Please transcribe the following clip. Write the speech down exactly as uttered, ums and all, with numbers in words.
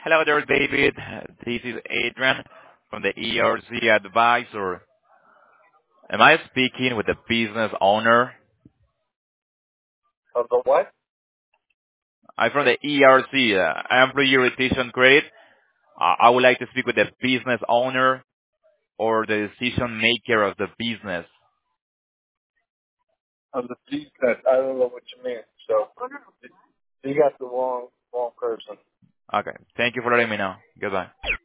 Hello there, David. This is Adrian from the E R C Advisor. Am I speaking with the business owner? Of the what? I'm from the E R C, uh, Employee Retention Credit. Uh, I would like to speak with the business owner or the decision maker of the business. Of the G cut. I don't know what you mean. So you got the wrong wrong person. Okay. Thank you for letting me know. Goodbye.